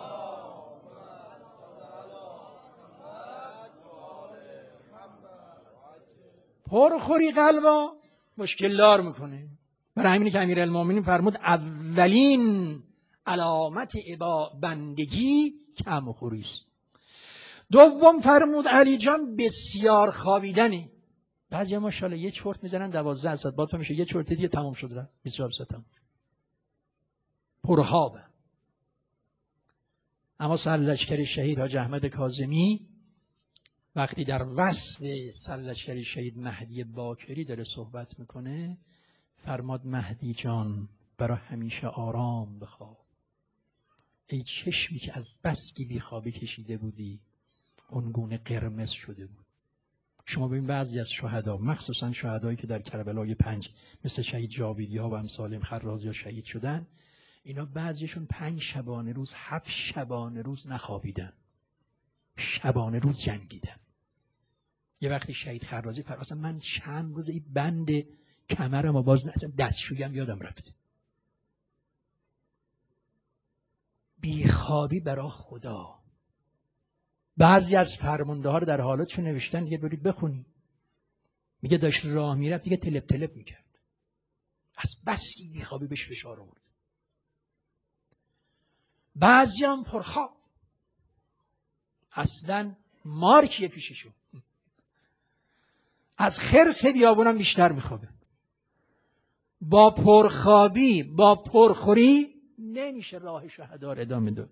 پرخوری قلبا مشکل دار میکنه. برای همینه که امیرالمومنین فرمود اولین علامت عبا بندگی کم خوری است. دوم فرمود علی جان بسیار خوابیدنی. بعضی ماشاءالله یه چرت میزنن دوازده ساعت بعد میشه یه چرت دیگه تمام شد رفت بیست و چهار ساعت پرخوابه. اما سرلشکر شهید حاج احمد کاظمی وقتی در وصل سرلشکر شهید مهدی باکری داره صحبت میکنه فرماد مهدی جان برای همیشه آرام بخواب. ای چشمی که از بس که بیخوابی کشیده بودی اون گونه قرمز شده بود. شما ببین بعضی از شهدا مخصوصا شهدایی که در کربلای پنج مثل شهید جاویدی ها و امثال خرازی ها شهید شدن، اینا بعضیشون پنج شبانه روز هفت شبانه روز نخوابیدن، شبانه روز جنگیدن. یه وقتی شهید خرازی فرمود اصلا من چند روز این بند کمرم و باز اصلا دستشویم یادم رفته. بیخوابی برای خدا. بعضی از فرمانده ها رو در حالات چون نوشتن دیگه برید بخونی. میگه داشت راه میرفت دیگه تلپ تلپ میکرد. از بسی بیخوابی بهش فشار آورد. بعضی هم پرخواب. اصلا مارکیه پیششون. از خرس بیابونم بیشتر میخوابه. با پرخوابی با پرخوری نمیشه راه شهدا رو ادامه داد.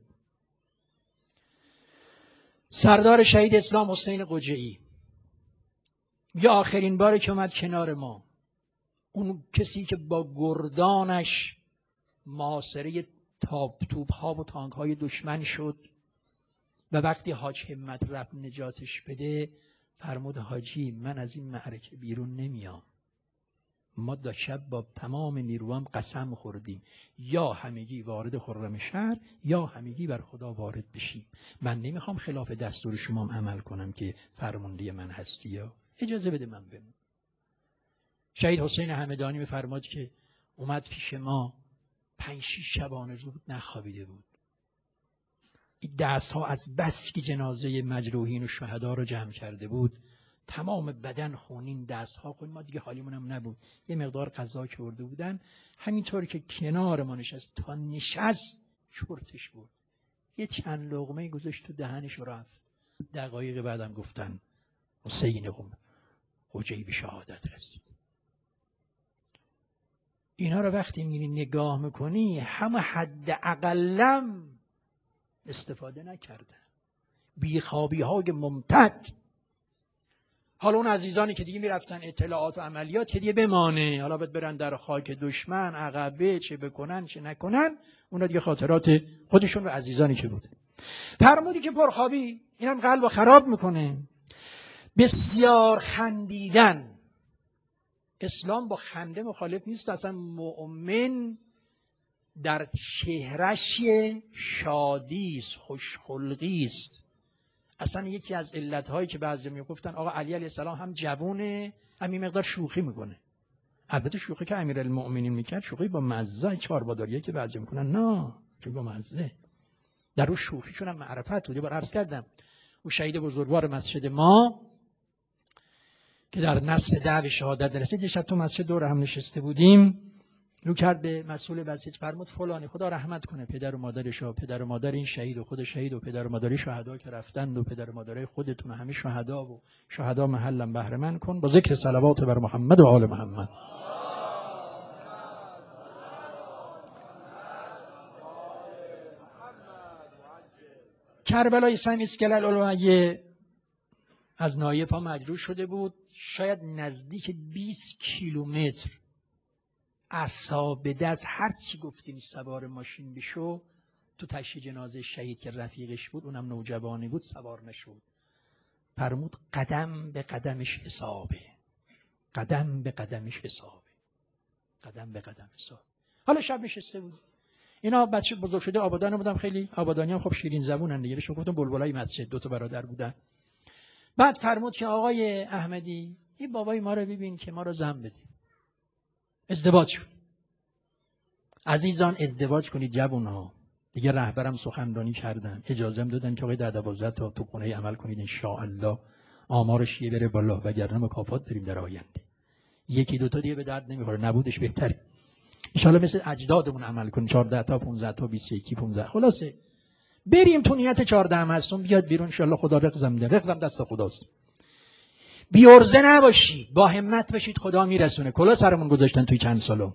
سردار شهید اسلام حسین قجعی یا آخرین باری که اومد کنار ما، اون کسی که با گردانش محاصره تاپ توپ ها و تانک های دشمن شد و وقتی حاج همت رفت نجاتش بده فرمود حاجی من از این معرکه بیرون نمیام. ما دا شب با تمام نیروام قسم خوردیم یا همگی وارد خرمشهر یا همگی بر خدا وارد بشیم. من نمیخوام خلاف دستور شما عمل کنم که فرمانده من هستی، یا اجازه بده من بمونم. شهید حسین همدانی میفرماد که اومد پیش ما پنج شیش شبانه روز نخوابیده بود. این دست ها از بس که جنازه مجروحین و شهدا رو جمع کرده بود تمام بدن خونین، دست ها خونین. ما دیگه حالیمون هم نبود. یه مقدار غذا که ارده بودن همینطور که کنار ما نشست تا نشست چرتش بود. یه چند لقمه گذاشت تو دهنش و رفت. دقایق بعدم گفتن حسین قجعی به شهادت رسید. اینا رو وقتی میری نگاه میکنی همه حد اقلم استفاده نکردن. بیخوابی های ممتد. حالا اون عزیزانی که دیگه میرفتن اطلاعات و عملیات که دیگه بمانه، حالا باید برن در خاک دشمن عقبه چه بکنن چه نکنن، اونا دیگه خاطرات خودشون و عزیزانی که بود. فرمودی که پرخوابی اینم قلب رو خراب میکنه. بسیار خندیدن. اسلام با خنده مخالف نیست. اصلا مؤمن در چهرش شادی است، خوشخلقی است. اصلا یکی از علتهایی که بعضی میگفتن آقا علی علیه السلام هم جوونه همین مقدار شوخی میکنه. البته شوخی که امیرالمؤمنین میکرد شوخی با مزه، چارباداریه که بعضی میکنن نه شوخی با مزه. در اون شوخیشون هم معرفت بود. یه بار عرض کردم اون شهید بزرگوار مسجد ما که در نصر دعو شهادت رسید، یه شب تو مسجد دور هم نشسته بودیم، رو کرد به مسئول بسیج فرمود فلانی خدا رحمت کنه پدر و مادرش و پدر و مادر این شهید و خود شهید و پدر و مادر شهدا که رفتند و پدر و مادرای خودتون و همه شهدا و شهدا محلم بهره مند کن با ذکر صلوات بر محمد و آل محمد. کربلای سمی اسکلال علمایه از ناحیه پا مجروح شده بود. شاید نزدیک بیست کیلومتر عصا به دست هر چی گفتیم سوار ماشین بشو، تو تشییع جنازه شهید که رفیقش بود اونم نوجوانی بود سوار نشد. فرمود قدم به قدمش حسابه، قدم به قدمش حسابه، قدم به قدم حساب. حالا شب نشسته بود، اینا بچه بزرگ شده آبادان بودم، خیلی آبادانی هم خب شیرین زبونن دیگه، بهش گفتم بلبلای مسجد، دو تا برادر بودن. بعد فرمود که آقای احمدی این بابای ما رو ببین که ما رو زن بده، ازدواج کن. عزیزان ازدواج کنید جوونا. دیگه رهبرم سخنرانی کردن، اجازه هم دادن که آقای ده دوازده تا تو خونه عمل کنید ان شاء الله آمارش یه بره بالا، وگرنه مکافات داریم در آینده. یکی دو تا دیگه به درد نمیخوره، نبودش بهتره. ان شاء الله مثل اجدادمون عمل کنیم، چهارده تا پانزده تا بیست و یک پانزده. خلاصه بریم تو نیت چهارده هستون بیاد بیرون ان شاء الله، خدا رزقم میده، رزقم دست خداست. بی‌عرضه نباشید، با همت باشید، خدا میرسونه. کلا سرمون گذاشتن توی چند سالو.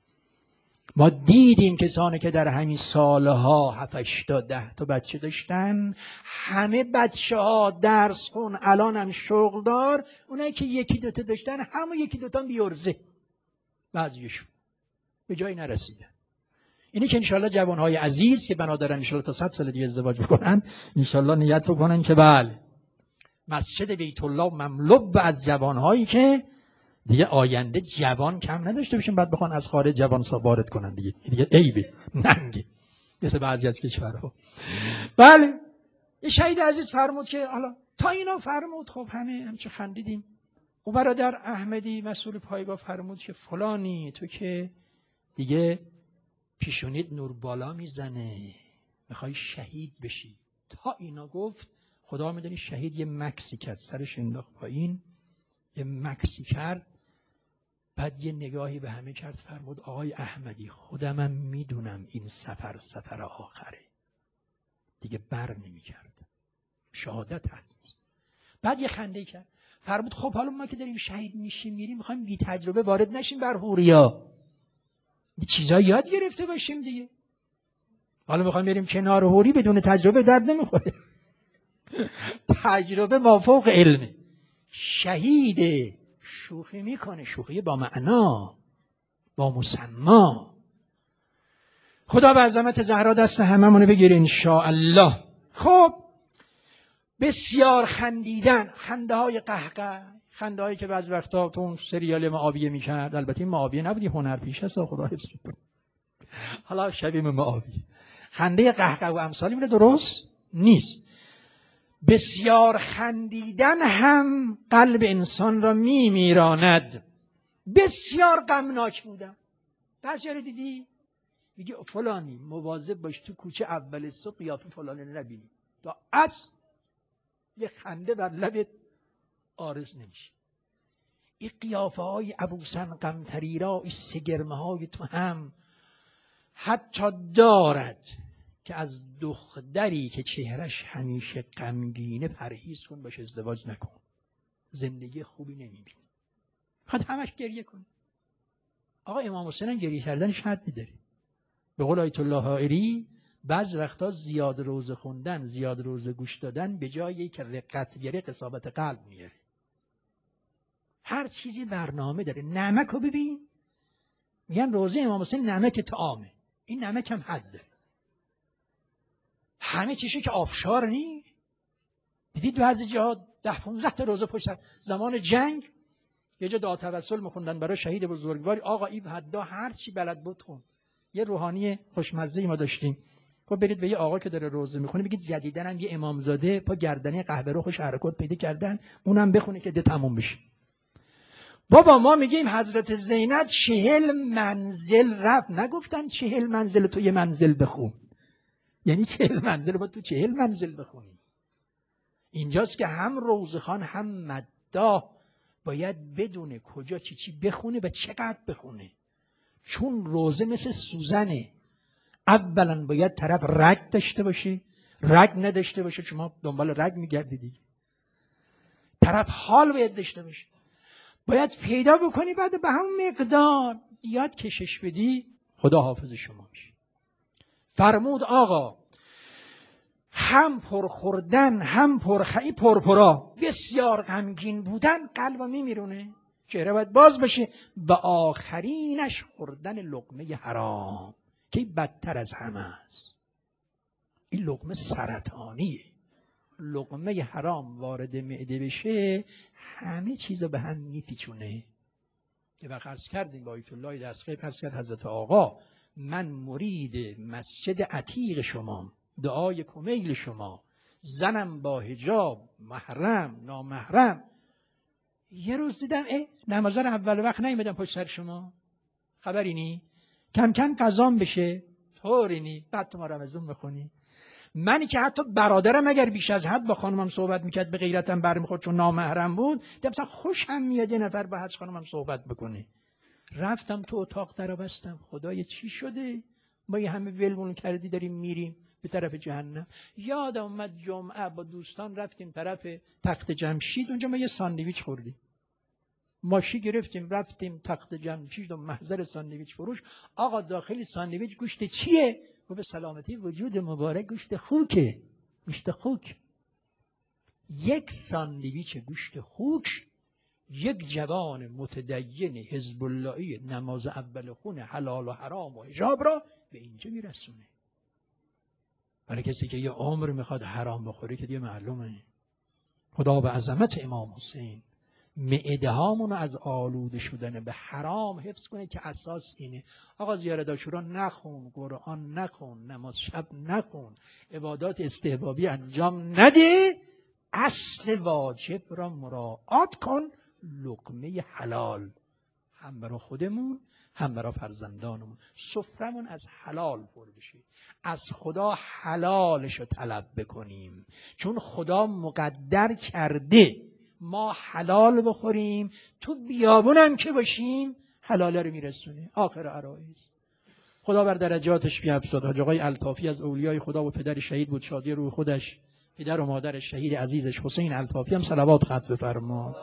ما دیدیم کسانی که در همین سالها هفت هشتاد ده تا بچه داشتن، همه بچه ها درس خون، الان هم شغل دار. اونایی که یکی دوتا داشتن همون یکی دوتا بی‌عرضه، بعضیشون به جایی نرسیدن. اینی که انشالله جوانهای عزیز که بنا دارن انشالله تا صد سال دیگه ازدواج بکنن، انشالله نیت بکنن که بله مسجد بیت الله مملو و از جوانهایی که دیگه آینده جوان کم نداشته باشیم، بعد بخوان از خارج جوان وارد کنن، دیگه دیگه عیبه، ننگه، مثل بعضی از کشورها. بله یه شهید عزیز فرمود که حالا تا اینا فرمود، خب همه همچه خندیدیم. و برادر احمدی مسئول پایگاه فرمود که فلانی تو که دیگه پیشونید نور بالا میزنه، میخوای شهید بشی. تا اینا گفت خدا میدونی شهید یه مکسی کرد، سرش انداخت پایین، یه مکسی کرد، بعد یه نگاهی به همه کرد، فرمود آقای احمدی خودمم میدونم این سفر سفر آخره، دیگه بر نمیگرد، شهادت هست. بعد یه خنده کرد، فرمود خب حالا ما که داریم شهید میشیم میریم، میخوایم بی تجربه وارد نشیم بر حوریا، یه چیزا یاد گرفته باشیم دیگه. حالا میخوایم بریم کنار حوری بدون تجربه درد نمیخوره. تجربه مافوق علمه. شهید شوخی میکنه، شوخی با معنا، با مسما. خدا به عظمت زهرا دست هممونه بگیره ان شاء الله. خب بسیار خندیدن، خنده های قهقه، خنده هایی که بعض وقتا تو اون سریال معاویه میکرد. البته این معاویه نبودی، هنرپیشه است، خدا حفظ کنه. حالا شبیه معاویه، خنده قهقه و امثالی بوده، درست نیست. بسیار خندیدن هم قلب انسان را میمیراند. بسیار غمناک بودم. بعضی رو دیدی میگه فلانی مواظب باش تو کوچه اول صبح قیافه فلانی رو نبینی، تا اصل یه خنده بر لبت آرز نمیشه. این قیافه های ابوسن قمطری را، این سگرمه های تو هم حتی دارد که از دختری که چهرش همیشه غمگینه پرهیز کن، باش ازدواج نکن، زندگی خوبی نمیبینی، خود همش گریه کن. آقا امام حسین هم گریه کردنش حدی داره. به قول آیت الله حائری بعض وقتا زیاد روزه خوندن، زیاد روزه گوش دادن به جایی که رقت گیره قصابت قلب میاره. هر چیزی برنامه داره. نمک رو ببین، میگن روزه امام حسین نمک طعامه، این نمک هم حد داره. همه چیزی که آبشار نی. دیدید بعضی جاها ده پونزده تا روزه پشت زمان جنگ یه جا دعا توسل میخوندن برای شهید بزرگواری، آقا این حدا هر چی بلد بود خون. یه روحانی خوشمزه ما داشتیم، خب برید به یه آقا که داره روزه میخونه بگید جدیدن هم یه امامزاده پا گردنی قهوه رو خوش حرکات پیدا کردن، اونم بخونه که ده تموم بشه. بابا ما میگیم حضرت زینب چهل منزل رفت، نگفتن چهل منزل تو یه منزل بخون. یعنی چهل منزل با تو چهل منزل بخونی. اینجاست که هم روزخوان هم مداح باید بدونه کجا چی چی بخونه و چقدر بخونه، چون روزه مثل سوزنه. اولا باید طرف رگ داشته باشه، رگ نداشته باشه چون ما دنبال رگ میگردی دیگه. طرف حال باید داشته باشه، باید پیدا بکنی، بعد به همون مقدار یاد کشش بدی، خدا حافظ شما میشه. فرمود آقا هم پر خوردن هم پر خی پرپرا، بسیار غمگین بودن قلبو میمیرونه. چهره باید باز بشه. و آخرینش خوردن لقمه حرام که بدتر از همه است. این لقمه سرطانیه. لقمه حرام وارد معده بشه همه چیز به هم میپیچونه. یه وقت عرض کردیم با آیت الله دستخیل، عرض کرد حضرت آقا من مرید مسجد عتیق شما، دعای کمیل شما، زنم با حجاب، محرم نامحرم. یه روز دیدم اه نمازا رو اول وقت نیومدم پشت سر شما، خبری نی؟ کم کم قضام بشه طوری نی، بعد تو ما رمضان بخونی. منی که حتی برادرم اگر بیش از حد با خانمم صحبت میکرد به غیرتم برمیخورد چون نامحرم بود، دیدم مثلا خوشم میاد یه نفر با حج خانمم صحبت بکنه. رفتم تو اتاق در بستم، خدای چی شده ما یه همه ولمون کردی داریم میریم به طرف جهنم. یادم اومد جمعه با دوستان رفتیم طرف تخت جمشید، اونجا ما یه ساندویچ خوردیم، ماشی گرفتیم رفتیم تخت جمشید و محضر ساندویچ فروش. آقا داخلی ساندویچ گوشت چیه؟ و به سلامتی وجود مبارک گوشت خوکه. گوشت خوک. یک ساندویچ گوشت خوک یک جوان متدین حزب اللهی نماز اول خون حلال و حرام و حجاب را به اینجا میرسونه. برای کسی که یه عمر میخواد حرام بخوره که دیگه معلومه. خدا به عظمت امام حسین معده هامون رو از آلوده شدن به حرام حفظ کنه که اساس اینه. آقا زیارت عاشورا نخون، قرآن نخون، نماز شب نخون، عبادات استحبابی انجام نده، اصل واجب را مراعات کن. لقمه حلال هم برای خودمون هم برای فرزندانمون، سفرمون از حلال پر بشه، از خدا حلالش رو طلب بکنیم، چون خدا مقدر کرده ما حلال بخوریم، تو بیابونم که باشیم حلاله رو میرسونه. آخر عرایز خدا بر درجاتش بیفزاد. حاج آقای الطافی از اولیای خدا و پدر شهید بود، شادی روح خودش، پدر و مادر شهید عزیزش حسین الطافی هم صلوات خط بفرما.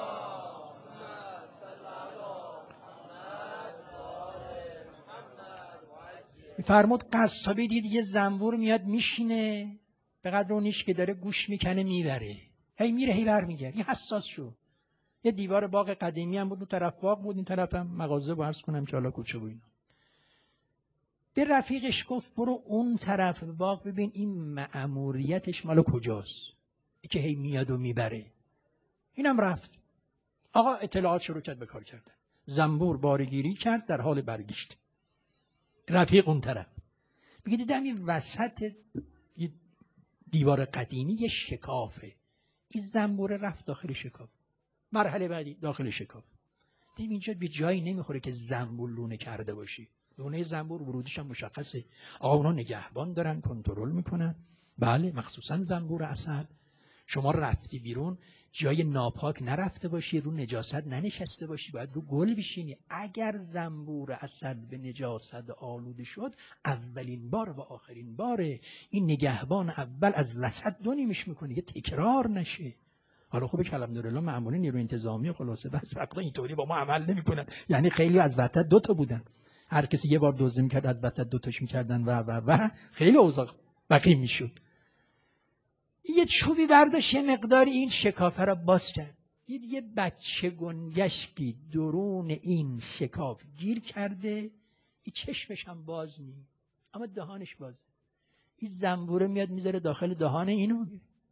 فرمود قصابی دید یه زنبور میاد میشینه به قدر اونیش که داره گوش میکنه میبره، هی میره هی برمیگرد. یه حساس شو. یه دیوار باغ قدیمی هم بود، دو طرف باغ بود، این طرف هم مغازه بود، عرض کنم که حالا کوچه بود اینا. به رفیقش گفت برو اون طرف باغ ببین این مأموریتش مال کجاست که هی میاد و میبره. اینم رفت. آقا اطلاعات شروع کرد به کار کردن. زنبور بارگیری کرد در حال برگشت. رفیق اون طرف میگه دیدم این وسط دیوار قدیمی یه شکافه، این زنبور رفت داخل شکاف. مرحله بعدی داخل شکاف دیدیم اینجا به جایی نمیخوره که زنبور لونه کرده باشی. لونه زنبور ورودیش هم مشخصه. آقا اونا نگهبان دارن کنترل میکنن. بله مخصوصا زنبور عسل. شما رفتی بیرون جای ناپاک نرفته باشی، رو نجاست ننشسته باشی، باید رو گل بشینی. اگر زنبور عسل به نجاست آلوده شد اولین بار و آخرین باره. این نگهبان اول از وسط دو نیمش میکنه که تکرار نشه. حالا خوبه که الحمدلله مأمورین نیروی انتظامی خلاصه بعضی وقتا اینطوری با ما عمل نمیکنن، یعنی خیلی از وسط دو تا بودن، هر کسی یه بار دزدی میکرد از وسط دو تاش میکردن و و و خیلی اوضاع وقیح میشد. یه چوبی برداشت یه مقداری این شکافه را باز کرد، دید یه بچه گنگشکی درون این شکاف گیر کرده، این چشمش هم باز نی اما دهانش باز. این زنبوره میاد میذاره داخل دهان اینو.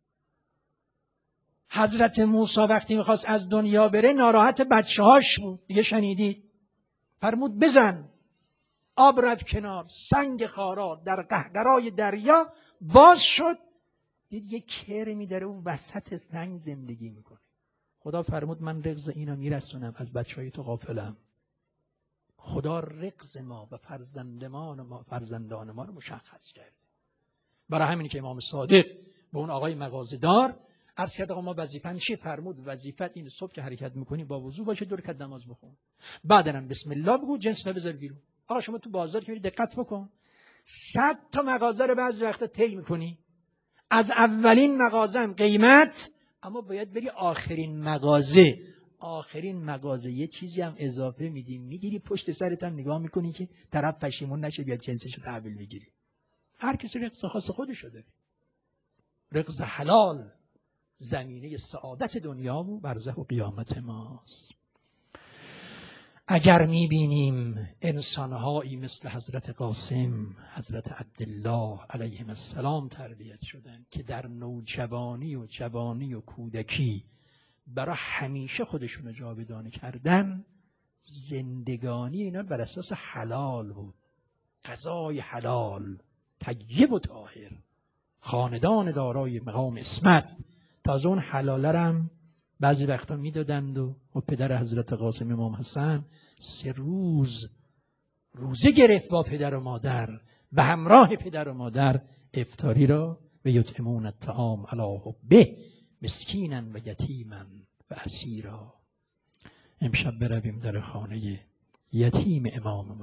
حضرت موسی وقتی میخواست از دنیا بره ناراحت بچه هاش بود، دیگه شنیدید، فرمود بزن، آب رفت کنار، سنگ خارا در قهقرای دریا باز شد، دید یه کرمی داره اون وسط سنگ زندگی میکنه. خدا فرمود من رغز اینا میرسونم، از بچه های تو غافلم. خدا رغز ما و فرزندان ما فرزندان ما رو مشخص کرد. برای همین که امام صادق به اون آقای مغازه‌دار عرض کرد آقا ما وظیفه‌م چیه؟ فرمود وظیفت این صبح که حرکت میکنی با وضو باشه، دو رکعت نماز بخون، بعداً بسم الله بگو، جنس رو بذار بیرون. آقا شما تو بازار که میری دقت بکن، صد تا مغازه رو بعضی وقتا طی میکنی، از اولین مغازه قیمت، اما باید بری آخرین مغازه. آخرین مغازه یه چیزی هم اضافه میدی، میگیری پشت سرت هم نگاه میکنی که طرف پشیمون نشه بیاد جنسش رو تحویل بگیری. هر کسی رغز خاص خودشو داره. رغز حلال زمینه سعادت دنیا و برزخ و قیامت ماست. اگر میبینیم انسانهایی مثل حضرت قاسم، حضرت عبدالله علیهم السلام تربیت شدن که در نوجوانی و جوانی و کودکی برای همیشه خودشون رو جاودانه کردن، زندگانی اینا بر اساس حلال بود، غذای حلال، طیب و طاهر، خاندان دارای مقام عصمت. تازه اون حلاله رو هم بعضی وقتا میدادند و پدر حضرت قاسم امام حسن سه روز روزه گرفت با پدر و مادر، به همراه پدر و مادر افطاری را و یطعمون الطعام علی حبه مسکینا و یتیما و اسیرا. امشب برویم در خانه یتیم امام